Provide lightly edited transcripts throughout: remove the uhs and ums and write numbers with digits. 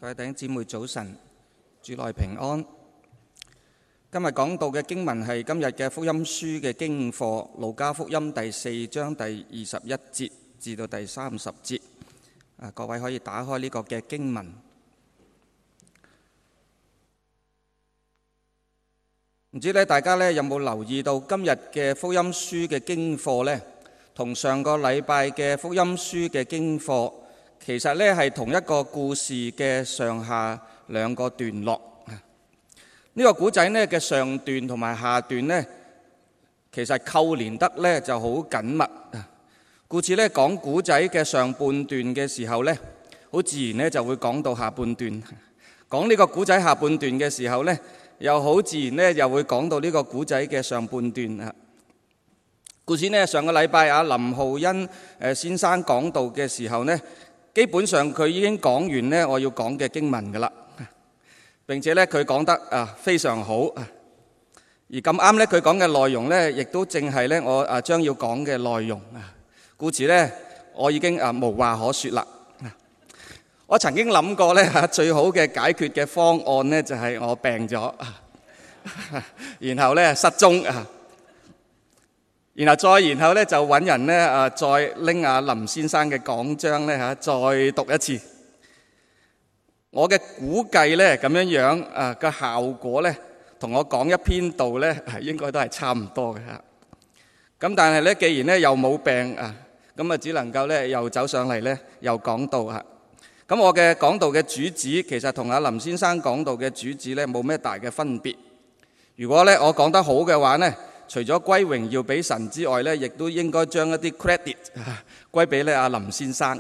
各位弟兄姊妹早晨，主內平安。今日講到嘅經文係今日嘅福音書嘅經課，路加福音第4章第21節至到第30節。各位可以打開呢個嘅經文。唔知咧，大家咧有冇留意到今日嘅福音書嘅經課呢？同上個禮拜嘅福音書嘅經課，其實咧係同一個故事嘅上下兩個段落。呢個古仔呢嘅上段同埋下段呢，其實扣連得呢就好緊密。故此呢，講古仔嘅上半段嘅時候呢，好自然呢就會講到下半段。講呢個古仔下半段嘅時候呢，又好自然呢又會講到呢個古仔嘅上半段。故此呢，上個禮拜林浩恩先生講道嘅時候呢，基本上佢已經講完呢我要講嘅經文㗎喇。並且咧，佢講得非常好，而咁啱咧，佢講嘅內容咧，亦都正係咧我將要講嘅內容。故此咧，我已經無話可説啦。我曾經諗過咧最好嘅解決嘅方案咧，就係我病咗，然後咧失蹤，然後咧就揾人咧再拎林先生嘅講章咧再讀一次。我嘅估計咧咁樣個效果咧，同我講一篇道咧應該都係差唔多嘅。咁但係咧，既然咧又冇病咁只能夠咧又走上嚟咧又講道。咁我嘅講道嘅主旨其實同林先生講道嘅主旨咧冇咩大嘅分別。如果咧我講得好嘅話咧，除咗歸榮耀俾神之外咧，亦都應該將一啲 credit 歸俾咧林先生。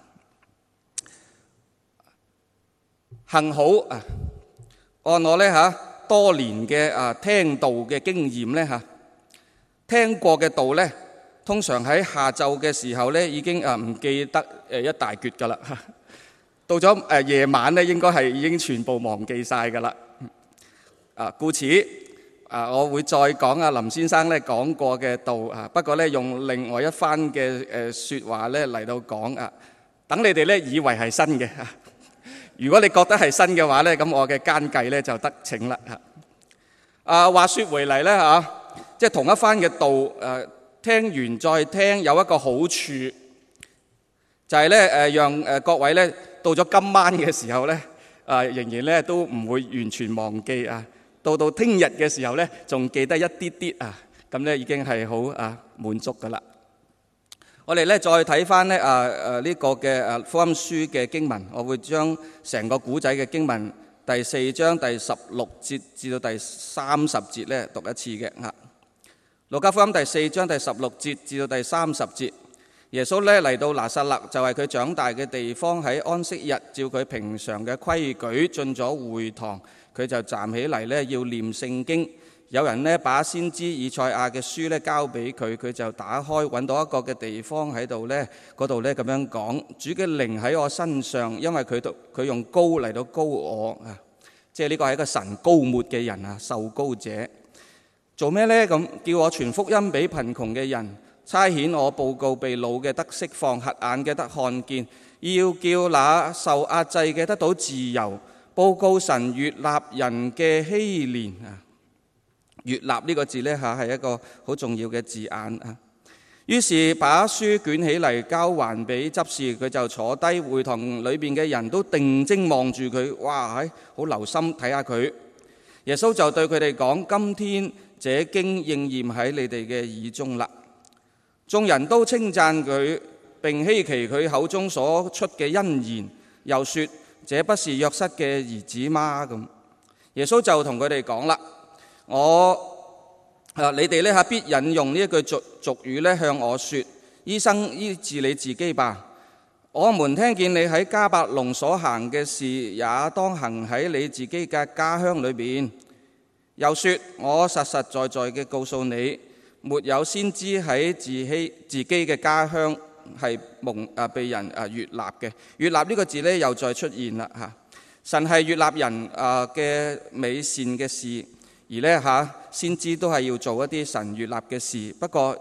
幸好按我咧多年嘅聽道嘅經驗咧聽過嘅道咧，通常喺下晝嘅時候咧已經唔記得一大橛噶啦，到咗夜晚咧應該係已經全部忘記晒噶啦。故此我會再講林先生咧講過嘅道不過咧用另外一番嘅説話咧嚟到講等你哋咧以為係新嘅。如果你覺得係新嘅話呢，咁我嘅奸計呢就得逞啦。話說回嚟呢，即係同一番嘅道聽完再聽，有一個好處就係呢讓各位呢到咗今晚嘅時候呢，仍然呢都唔會完全忘記到聽日嘅時候呢，仲記得一啲啲咁呢已經係好滿足噶啦。我哋咧再睇翻呢個嘅福音書嘅經文，我會將成個古仔嘅經文第4章第16節至到第30節咧讀一次嘅。路加福音第4章第16節至到第30節，耶穌咧嚟到拿撒勒，就係佢長大嘅地方。喺安息日，照佢平常嘅規矩進咗會堂，佢就站起嚟咧要念聖經。有人呢把先知以賽亞嘅書咧交俾佢，佢就打開揾到一個嘅地方喺度呢，嗰度呢咁樣講：主嘅靈喺我身上，因為佢用膏嚟到膏我即係呢個係一個神膏抹嘅人受膏者。做咩呢？咁叫我傳福音俾貧窮嘅人，差遣我報告被擄嘅得釋放，瞎眼嘅得看見，要叫那受壓制嘅得到自由，報告神悅納人嘅禧年。悅納呢個字呢係一個好重要嘅字眼。於是把書捲起嚟交還俾執事，佢就坐低。會堂裏邊嘅人都定睛望住佢，哇！好留心睇下佢。耶穌就對佢哋講：今天這經應驗喺你哋嘅耳中啦。眾人都稱讚佢，並希奇佢口中所出嘅恩言，又說：這不是約瑟嘅兒子嗎？咁耶穌就同佢哋講啦。你哋呢必引用呢一句俗語呢向我說：醫生，醫治你自己吧。我們聽見你喺迦百農所行嘅事，也當行喺你自己嘅家鄉裏邊。又說：我實實在在嘅告訴你，沒有先知喺自己嘅家鄉係被人悅納嘅。悅納呢個字呢又再出現啦。神係悅納人嘅美善嘅事。而呢先知都係要做一啲神悅納嘅事，不過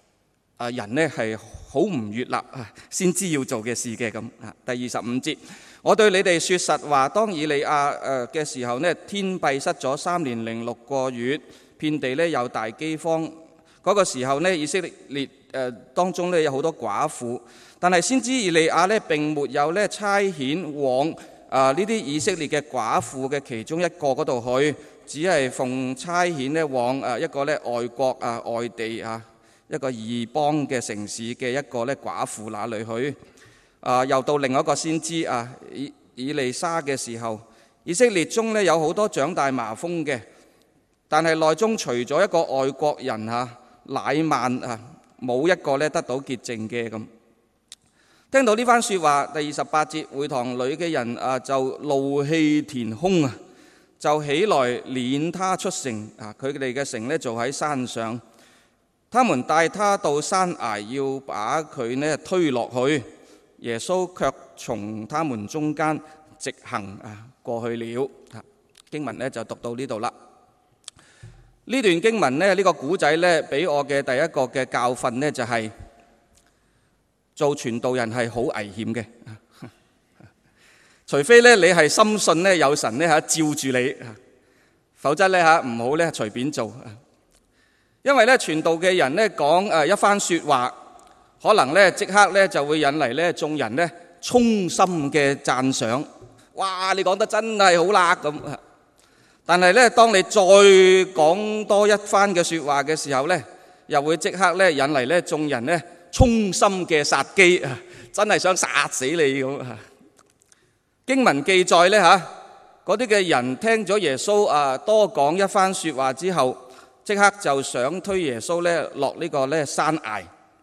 人呢係好唔悅納先知要做嘅事嘅咁。第25節， 我對你哋說實話，當以利亞嘅時候呢，天閉塞咗3年0.6個月，遍地呢有大饑荒。嗰個時候呢，以色列當中呢有好多寡婦，但係先知以利亞呢並沒有呢差遣往呢啲以色列嘅寡婦嘅其中一個嗰度去，只係奉差遣呢往一個呢外國外地一個異邦嘅城市嘅一個呢寡婦那裏去。又到另一個先知以利沙嘅時候，以色列中呢有好多長大麻風嘅，但係內中除咗一個外國人乃曼冇一個呢得到潔淨嘅咁。聽到呢番說話，第28節，會堂裏嘅人就怒氣填胸就起來攆他出城。佢哋嘅城呢就喺山上，他們帶他到山崖，要把佢呢推落去。耶穌卻從他們中間直行過去了。經文呢就讀到呢度啦。呢段經文呢，呢個古仔呢，俾我嘅第一個嘅教訓呢，就係做傳道人係好危險嘅。除非呢你係深信呢有神呢照住你，否則呢唔好呢隨便做。因為呢傳道嘅人呢講一番說話，可能呢即刻呢就會引嚟呢眾人呢衷心嘅讚賞。哇！你講得真係好啦咁。但係呢，當你再講多一番嘅說話嘅時候呢，又會即刻呢引嚟呢眾人呢衷心嘅殺機，真係想殺死你咁。經文記載呢嗰啲嘅人聽咗耶穌多講一番說話之後，即刻就想推耶穌呢落呢個呢山崖。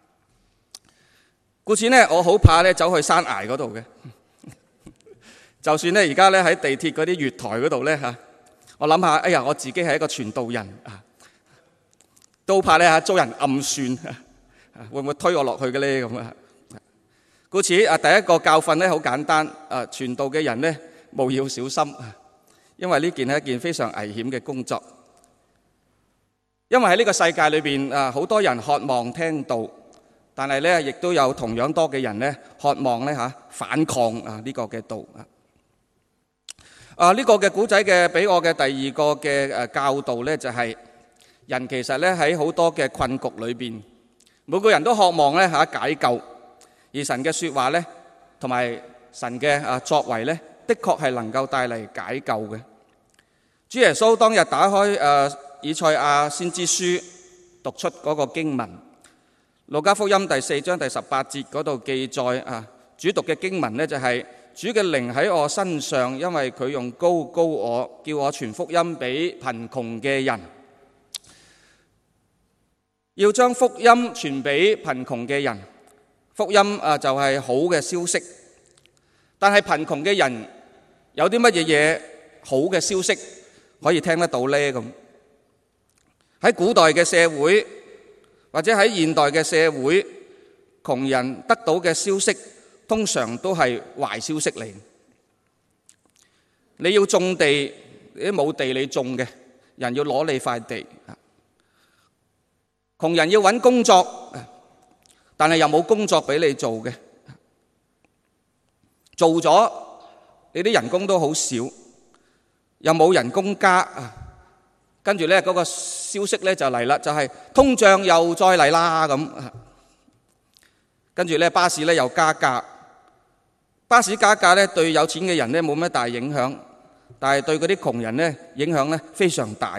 故此呢，我好怕呢走去山崖嗰度嘅。就算呢而家呢喺地鐵嗰啲月台嗰度呢我諗下，哎呀，我自己係一個傳道人都怕呢遭人暗算，會唔會推我落去嘅呢咁啊？故此第一個教訓呢好簡單，傳道嘅人呢務要小心，因為呢件係一件非常危險嘅工作。因為喺呢個世界裏邊好多人渴望聽道，但係呢亦都有同樣多嘅人呢渴望呢反抗呢個嘅道。呢個嘅古仔嘅俾我嘅第二個嘅教導呢，就係人其實呢喺好多嘅困局裏邊，每個人都渴望呢解救，而神嘅說話呢同埋神嘅作為呢，的確係能夠帶嚟解救嘅。主耶穌當日打開以賽亞先知書，讀出嗰個經文，路加福音第4章第18節嗰度記載主讀嘅經文呢，就係主嘅靈喺我身上，因為佢用膏膏我，叫我傳福音俾貧窮嘅人，要將福音傳俾貧窮嘅人。福音就係好嘅消息，但係貧窮嘅人有啲乜嘢好嘅消息可以聽得到呢？咁喺古代嘅社會或者喺現代嘅社會，窮人得到嘅消息通常都係壞消息嚟。你要種地，你冇地你種嘅，人要攞你塊地。窮人要搵工作，但係又冇工作俾你做嘅，做咗你啲人工都好少，又冇人工加。跟住呢嗰個消息呢就嚟啦，就係通脹又再嚟啦咁。跟住呢巴士呢又加價。巴士加價呢對有錢嘅人呢冇咩大影響，但係對嗰啲窮人呢影響呢非常大。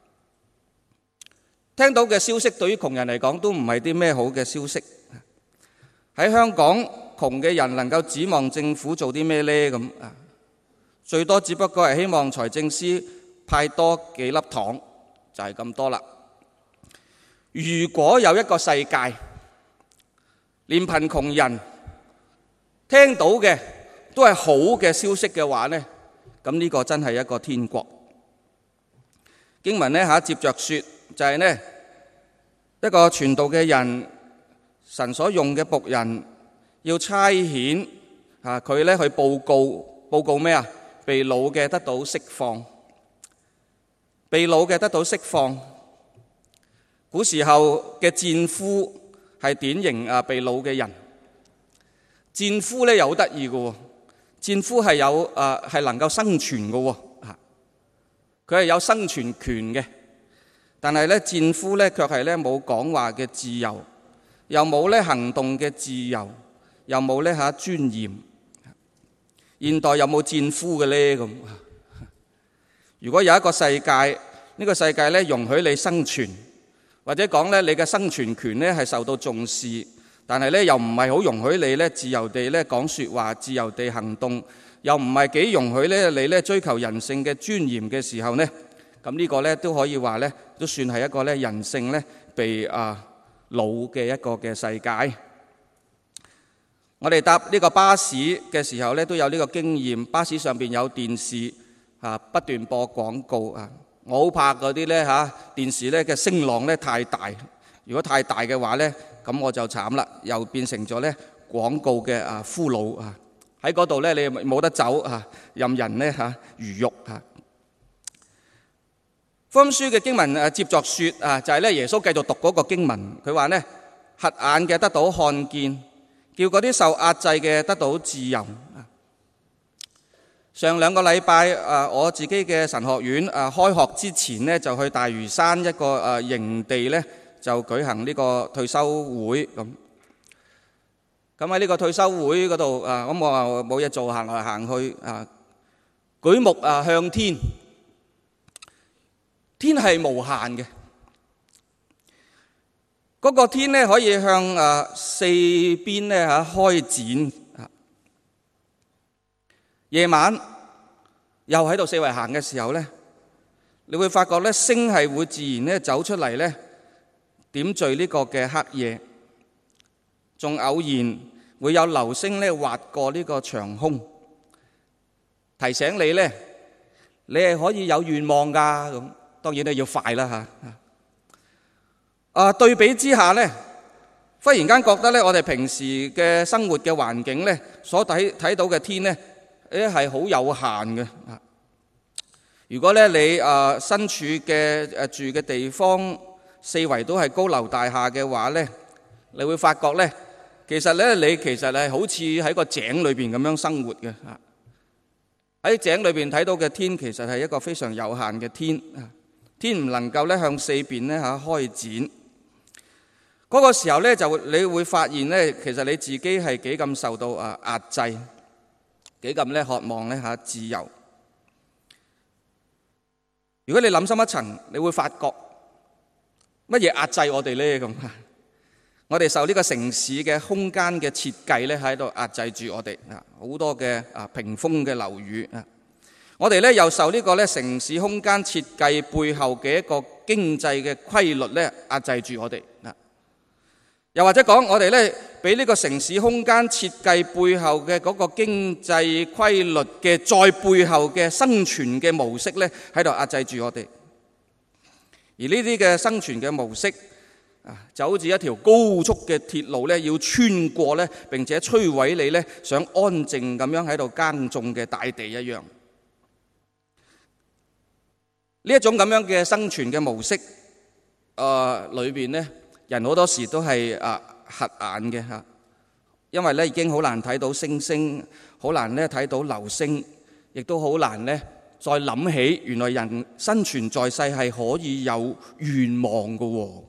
聽到嘅消息對於窮人嚟講都唔係啲咩好嘅消息。喺香港，窮嘅人能夠指望政府做啲咩呢？咁最多只不過係希望財政司派多幾粒糖，就係咁多啦。如果有一個世界，連貧窮人聽到嘅都係好嘅消息嘅話呢，咁呢個真係一個天國。經文呢接着說，就係呢一個傳道嘅人，神所用嘅僕人要差遣佢呢去報告咩啊？被擄嘅得到釋放，被擄嘅得到釋放。古時候嘅戰俘係典型被擄嘅人。戰俘呢又好得意嘅， 戰俘係係能夠生存嘅喎，佢係有生存權嘅。但係咧，戰俘咧卻係咧冇講話嘅自由，又冇咧行動嘅自由，又冇咧尊嚴。現代有冇戰俘嘅咧咁？如果有一個世界，呢個世界咧容許你生存，或者講咧你嘅生存權咧係受到重視，但係咧又唔係好容許你咧自由地咧講說話，自由地行動，又唔係幾容許咧你咧追求人性嘅尊嚴嘅時候呢，咁呢個咧都可以話咧都算係一個咧人性咧被擄嘅一個嘅世界。我哋搭呢個巴士嘅時候咧都有呢個經驗，巴士上邊有電視不斷播廣告啊。我好怕嗰啲咧電視咧嘅聲浪咧太大，如果太大嘅話咧，咁我就慘啦，又變成咗咧廣告嘅俘虜啊！喺嗰度咧你冇得走啊，任人咧魚肉啊！福音書嘅經文接續說就係咧耶穌繼續讀嗰個經文，佢話咧瞎眼嘅得到看見，叫嗰啲受壓制嘅得到自由。上兩個禮拜我自己嘅神學院開學之前呢，就去大嶼山一個營地呢，就舉行呢個退休會咁。咁喺呢個退休會嗰度咁我冇嘢做，行來行去舉目向天，天係無限嘅。嗰個天呢可以向四邊呢開展。夜晚又喺度四圍行嘅時候呢，你會發覺呢星係會自然呢走出嚟呢，點綴呢個嘅黑夜，仲偶然會有流星呢劃過呢個長空，提醒你呢，你係可以有願望㗎。咁當然都要快啦對比之下呢，忽然間覺得呢，我哋平時嘅生活嘅環境呢，所睇到嘅天呢，係好有限嘅。如果咧你身處嘅住嘅地方四圍都係高樓大廈嘅話咧，你會發覺咧，其實你係好似喺個井裏邊咁樣生活嘅。喺井裏邊睇到嘅天，其實係一個非常有限嘅天。天唔能夠咧向四邊咧開展。嗰個時候咧你會發現咧，其實你自己係幾咁受到壓制。幾咁咧渴望咧自由。如果你諗深一層，你會發覺乜嘢壓制我哋咧咁？我哋受呢個城市嘅空間嘅設計咧喺度壓制住我哋好多嘅屏風嘅樓宇我哋咧又受呢個咧城市空間設計背後嘅一個經濟嘅規律咧壓制住我哋又或者講，我哋咧俾呢個城市空間設計背後嘅嗰個經濟規律嘅再背後嘅生存嘅模式咧，喺度壓制住我哋。而呢啲嘅生存嘅模式就好似一條高速嘅鐵路咧，要穿過咧，並且摧毀你咧想安靜咁樣喺度耕種嘅大地一樣。呢一種咁樣嘅生存嘅模式裏邊咧，人好多時都係瞎眼嘅因為咧已經好難睇到星星，好難咧睇到流星，亦都好難咧再諗起原來人生存在世係可以有願望嘅。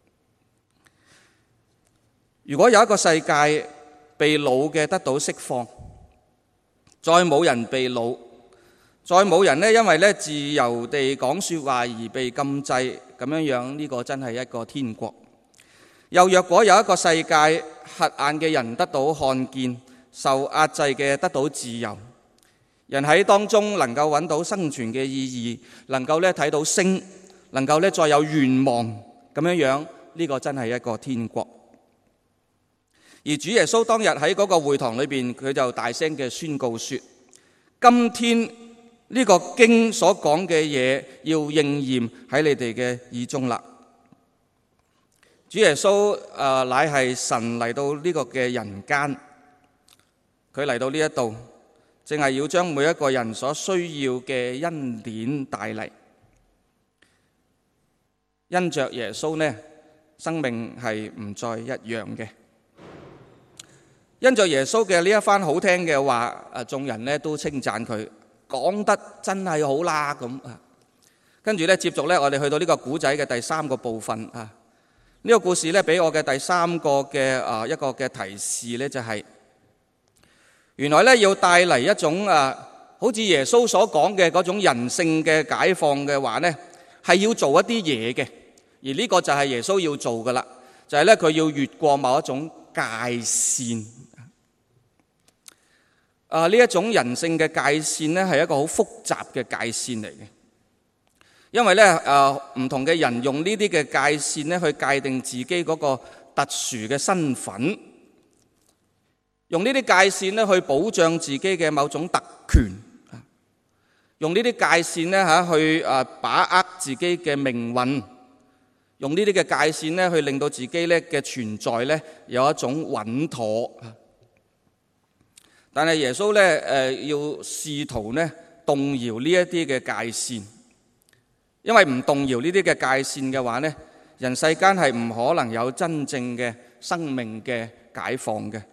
如果有一個世界被擄嘅得到釋放，再冇人被擄，再冇人咧因為咧自由地講說話而被禁制，咁樣呢個真係一個天國。又若果有一個世界，瞎眼嘅人得到看見，受壓制嘅得到自由，人喺當中能夠揾到生存嘅意義，能夠咧睇到星，能夠咧再有願望，咁樣呢個真係一個天國。而主耶穌當日喺嗰個會堂裏邊，佢就大聲嘅宣告說：今天呢個經所講嘅嘢要應驗喺你哋嘅耳中啦。主耶穌乃係神嚟到呢個嘅人間，佢嚟到呢一度，正係要將每一個人所需要嘅恩典帶嚟。因着耶穌呢，生命係唔再一樣嘅。 因着耶穌嘅呢一番好聽嘅話，眾人咧都稱讚佢，講得真係好啦咁啊。跟住咧，接續咧，我哋去到呢個古仔嘅第3個部分啊。呢個故事咧，俾我嘅第3個嘅一個嘅提示咧，就係原來咧要帶嚟一種好似耶穌所講嘅嗰種人性嘅解放嘅話咧，係要做一啲嘢嘅。而呢個就係耶穌要做噶啦，就係咧佢要越過某一種界線。呢一種人性嘅界線咧，係一個好複雜嘅界線嚟嘅。因為咧唔同嘅人用呢啲嘅界線咧去界定自己嗰個特殊嘅身份，用呢啲界線咧去保障自己嘅某種特權，用呢啲界線咧去把握自己嘅命運，用呢啲嘅界線咧去令到自己咧嘅存在咧有一種穩妥。但係耶穌咧要試圖咧動搖呢一啲嘅界線。因為唔動搖呢啲嘅界線嘅話咧，人世間係唔可能有真正嘅生命嘅解放嘅。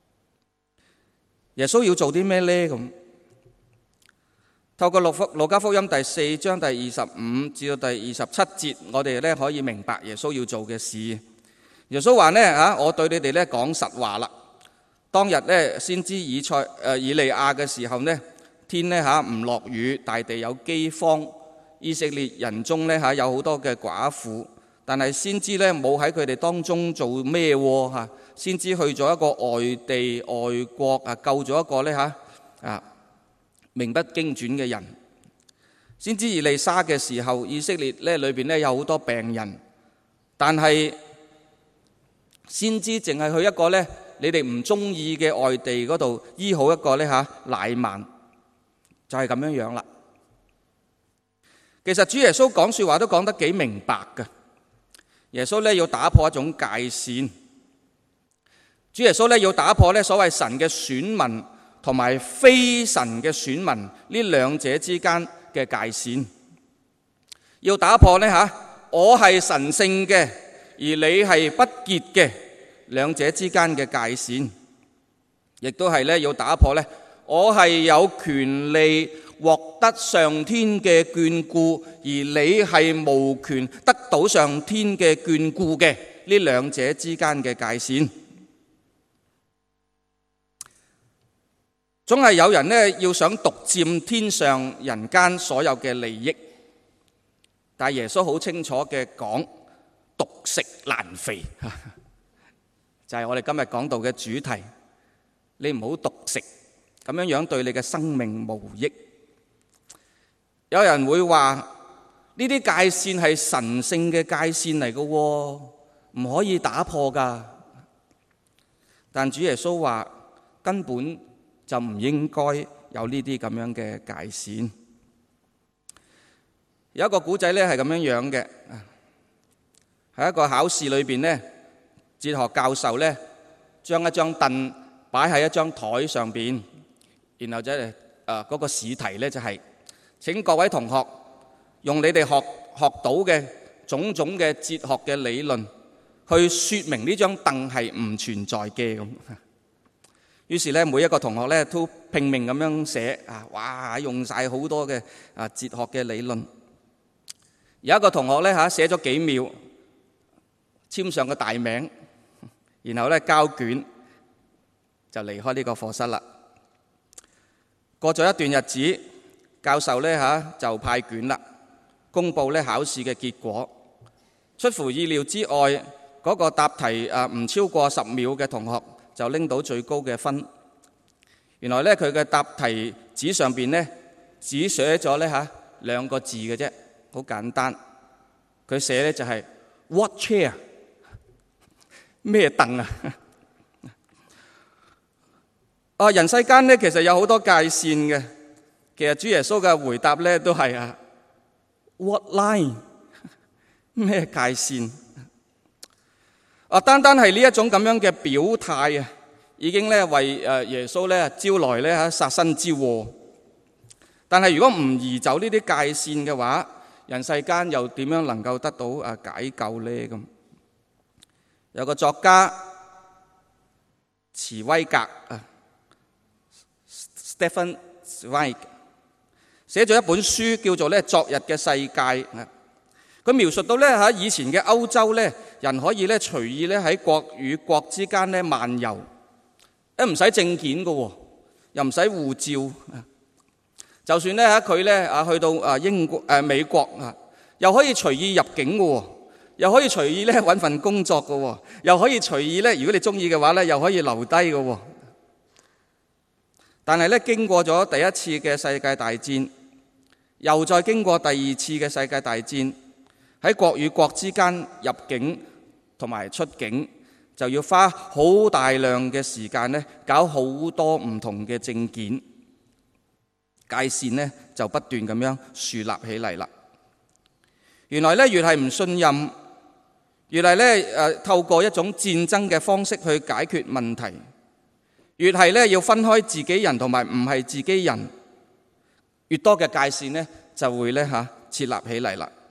耶穌要做啲咩咧？咁透過路加福音第4章第25至到第27節，我哋咧可以明白耶穌要做嘅事。耶穌話咧我對你哋咧講實話啦。當日咧先知以利亞嘅時候咧，天咧唔落雨，大地有饑荒。以色列人中咧有好多嘅寡婦，但係先知咧冇喺佢哋當中做咩喎。先知去咗一個外地外國救咗一個咧名不經傳嘅人。先知以利沙嘅時候，以色列咧裏邊咧有好多病人，但係先知淨係去一個咧你哋唔中意嘅外地嗰度醫好一個咧乃縵，就係咁樣樣啦。其實主耶穌講說話都講得幾明白㗎。耶穌咧要打破一種界線，主耶穌咧要打破咧所謂神嘅選民同埋非神嘅選民呢兩者之間嘅界線，要打破咧我係神聖嘅，而你係不潔嘅兩者之間嘅界線，亦都係咧要打破咧我係有權利獲得上天嘅眷顧，而你係無權得到上天嘅眷顧嘅呢兩者之間嘅界線。總係有人呢要想獨佔天上人間所有嘅利益，但係耶穌好清楚嘅講，獨食難肥，就係我哋今日講到嘅主題。你唔好獨食，咁樣對你嘅生命無益。有人會話呢啲界線係神聖嘅界線嚟嘅，唔可以打破㗎。但主耶穌話根本就唔應該有呢啲咁樣嘅界線。有一個古仔咧係咁樣樣嘅，喺一個考試裏邊呢，哲學教授咧將一張凳擺喺一張台上邊，然後嗰個試題咧就係請各位同學用你哋學到嘅種種嘅哲學嘅理論去說明呢張凳係唔存在嘅咁。於是咧，每一個同學咧都拼命咁樣寫哇，用晒好多嘅哲學嘅理論。有一個同學咧寫咗幾秒，簽上個大名，然後咧交卷就離開呢個課室啦。過咗一段日子，教授咧就派卷啦，公佈咧考試嘅結果。出乎意料之外，嗰個答題唔超過10秒嘅同學就拎到最高嘅分。原來咧佢嘅答題紙上邊咧只寫咗咧2個字嘅啫，好簡單。佢寫咧就係 What chair？ 咩凳啊？人世間咧其實有好多界線嘅。其實主耶穌嘅回答咧都係What line？ 咩界線？單單係呢一種咁樣嘅表態已經咧為耶穌咧招來咧殺身之禍。但係如果唔移走呢啲界線嘅話，人世間又點樣能夠得到解救咧？咁有個作家茨威格Stefan Zweig 寫咗一本書叫做咧《昨日嘅世界》。佢描述到咧喺以前嘅歐洲咧，人可以咧隨意咧喺國與國之間咧漫遊，唔使證件嘅，又唔使護照。就算咧佢咧去到英國美國又可以隨意入境嘅，又可以隨意咧揾份工作嘅，又可以隨意咧，如果你中意嘅話咧，又可以留低嘅。但係咧經過咗第一次嘅世界大戰，又再經過第二次嘅世界大戰，喺國與國之間入境同埋出境，就要花好大量嘅時間咧，搞好多唔同嘅證件，界線呢就不斷咁樣樹立起嚟啦。原來咧越係唔信任，越係咧透過一種戰爭嘅方式去解決問題，越係咧要分開自己人同埋唔係自己人，越多嘅界線呢就會咧設立起嚟啦。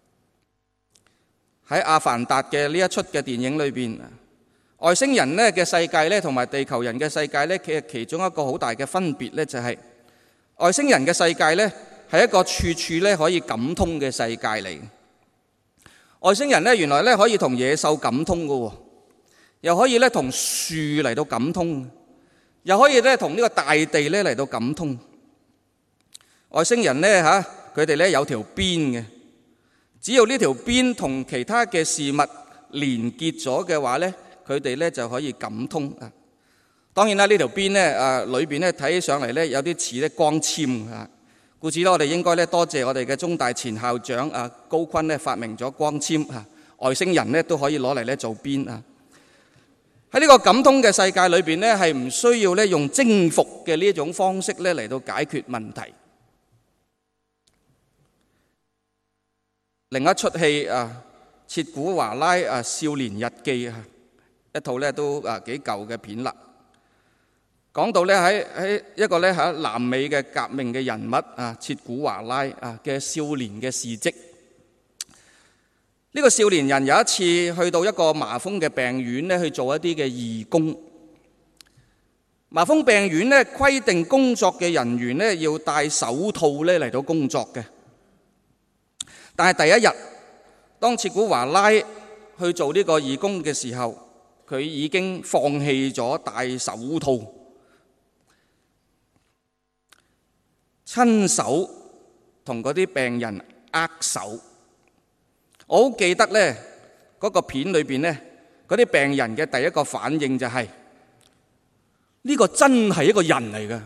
喺《阿凡達》嘅呢一出嘅電影裏邊，外星人咧嘅世界咧同埋地球人嘅世界咧，其中一個好大嘅分別咧就係外星人嘅世界咧係一個處處咧可以感通嘅世界嚟。外星人咧原來咧可以同野獸感通㗎，又可以咧同樹嚟到感通，又可以咧同呢個大地咧嚟到感通。外星人咧佢哋咧有條邊嘅，只要呢條邊同其他嘅事物連結咗嘅話咧，佢哋咧就可以感通啊。當然啦，呢條邊咧裏邊咧睇起上嚟咧有啲似咧光纖啊。故此咧，我哋應該咧多謝我哋嘅中大前校長高坤咧發明咗光纖啊，外星人咧都可以攞嚟咧做邊啊。喺呢個感通嘅世界裏邊咧，係唔需要咧用征服嘅呢一種方式咧嚟到解決問題。另一出戲切古華拉少年日記一套咧都幾舊嘅片啦。講到咧喺一個咧南美嘅革命嘅人物切古華拉嘅少年嘅事蹟。呢個少年人有一次去到一個麻風嘅病院咧去做一啲嘅義工。麻風病院咧規定工作嘅人員咧要戴手套咧嚟到工作嘅。但係第一日，當切古華拉去做呢個義工嘅時候，佢已經放棄咗戴手套，親手同嗰啲病人握手。我好記得咧，嗰個片裏邊咧，嗰啲病人嘅第一個反應就係呢個真係一個人嚟嘅。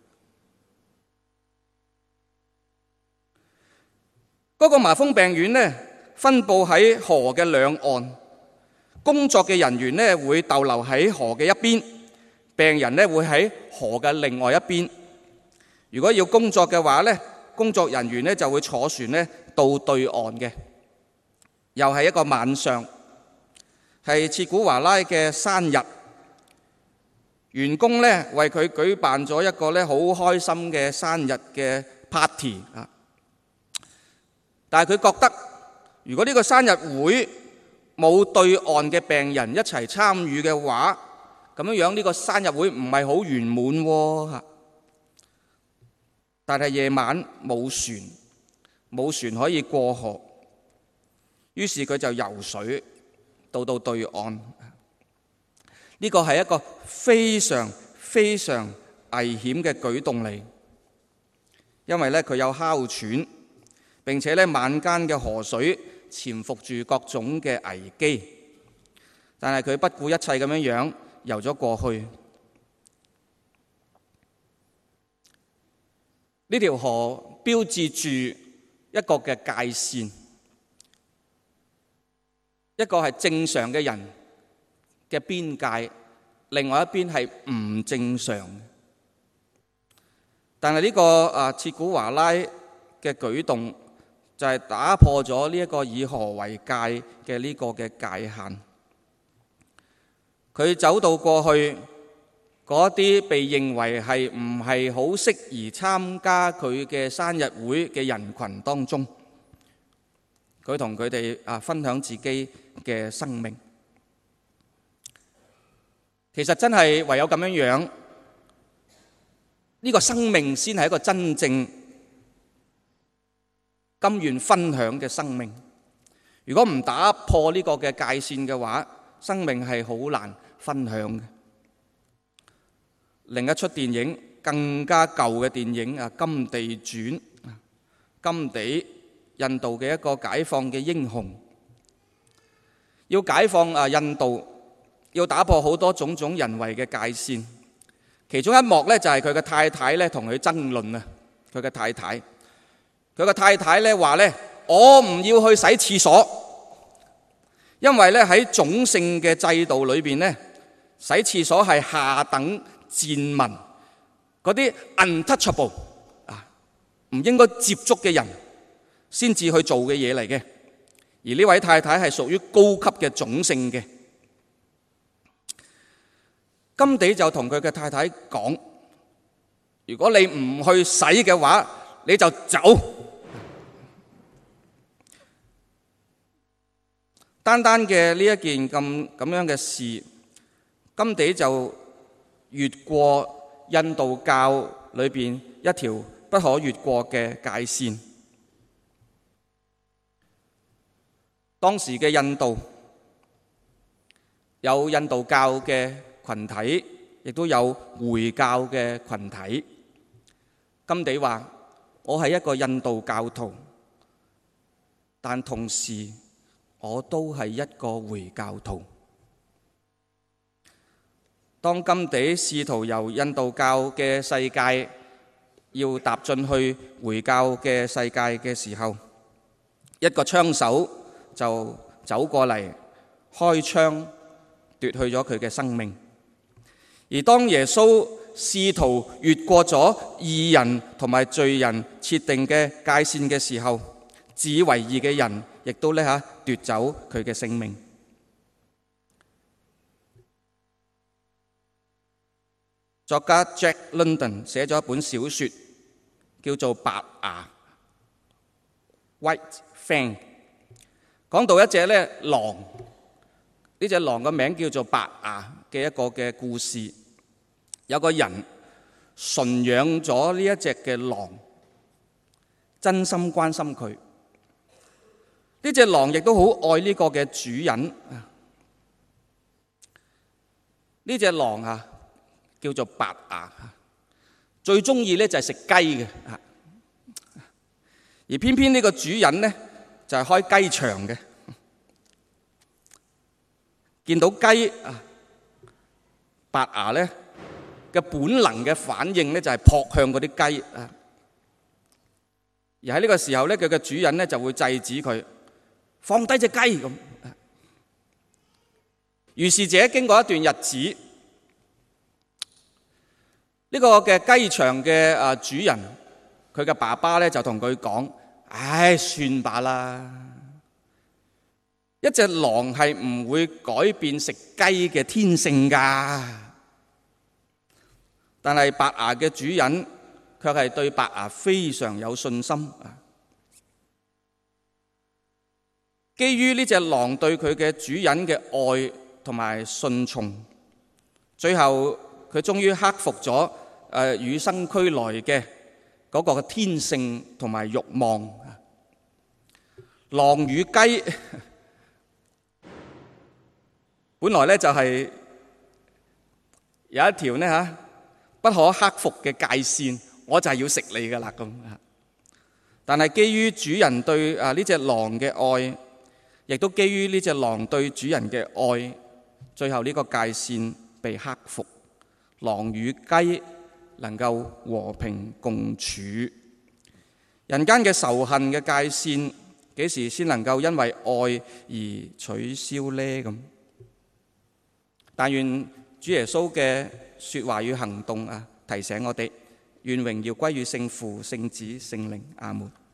嗰個麻風病院呢，分佈喺河嘅兩岸，工作嘅人員呢會逗留喺河嘅一邊，病人呢會喺河嘅另外一邊。如果要工作嘅話呢，工作人員呢就會坐船呢到對岸嘅。又係一個晚上，係切古華拉嘅生日，員工呢為佢舉辦咗一個呢好開心嘅生日嘅 party 但係佢覺得，如果呢個生日會冇對岸嘅病人一齊參與嘅話，咁樣呢個生日會唔係好圓滿喎。但係夜晚冇船可以過河，於是佢就游水到對岸。呢個係一個非常非常危險嘅舉動嚟，因為咧佢有哮喘。並且咧，晚間嘅河水潛伏住各種嘅危機，但係佢不顧一切咁樣游咗過去。呢條河標誌住一個嘅界線，一個係正常嘅人嘅邊界，另外一邊係唔正常。但係呢個切古華拉嘅舉動，就係打破咗呢一個以河為界嘅呢個嘅界限。佢走到過去嗰啲被認為係唔係好適宜參加佢嘅生日會嘅人群當中，佢同佢哋分享自己嘅生命。 其實真係唯有咁樣，呢個生命先係一個真正甘願分享嘅生命。如果唔打破呢個嘅界線嘅話，生命係好難分享嘅。另一出電影，更加舊嘅電影《甘地傳》，甘地，印度嘅一個解放嘅英雄，要解放印度，要打破好多種種人為嘅界線。其中一幕咧就係佢嘅太太咧同佢爭論啊。佢嘅太太咧話咧，我唔要去洗廁所，因為咧喺種姓嘅制度裏邊咧，洗廁所係下等賤民，嗰啲 untouchable 唔應該接觸嘅人先至去做嘅嘢嚟嘅。而呢位太太係屬於高級嘅種姓嘅。甘地就同佢嘅太太講，如果你唔去洗嘅話，你就走。單單嘅呢一件咁樣嘅事，甘地就越過印度教裏邊一條不可越過嘅界線。當時嘅印度有印度教嘅群體，亦都有回教嘅群體。甘地話：我係一個印度教徒，但同時我都係一個回教徒。當甘地試圖由印度教嘅世界要踏進去回教嘅世界嘅時候，一個槍手就走過嚟開槍奪去咗佢嘅生命。而當耶穌試圖越過咗義人同埋罪人設定嘅界線嘅時候，自以為義嘅人亦都奪走佢嘅性命。作家 Jack London 寫咗一本小說叫做《白牙》（White Fang），講到一隻狼，呢隻狼嘅名叫做白牙嘅一個嘅故事。有個人馴養咗呢一隻嘅狼，真心關心佢。呢隻狼亦都好愛呢個嘅主人。呢隻狼叫做白牙，最中意就係食雞嘅。而偏偏呢個主人呢，就係開雞場嘅。見到雞白牙呢嘅本能嘅反應呢，就係撲向嗰啲雞。而喺呢個時候呢，佢嘅主人呢就會制止佢，放低隻雞咁。於是者經過一段日子，呢個嘅雞場嘅主人，佢嘅爸爸呢就同佢講：唉，算吧啦，一隻狼係唔會改變食雞嘅天性㗎。但係白牙嘅主人卻係對白牙非常有信心。基於呢隻狼對佢嘅主人嘅愛同埋順從，最後佢終於克服咗與生俱來嘅嗰個天性同埋慾望。狼與雞本來就係有一條不可克服嘅界線，我就係要食你噶啦咁。但係基於主人對呢隻狼嘅愛，亦都基於呢隻狼對主人嘅愛，最後呢個界線被克服，狼與雞能夠和平共處。人間嘅仇恨嘅界線幾時先能夠因為愛而取消呢？咁但願主耶穌嘅說話與行動提醒我哋，願榮耀歸於聖父、聖子、聖靈。阿門。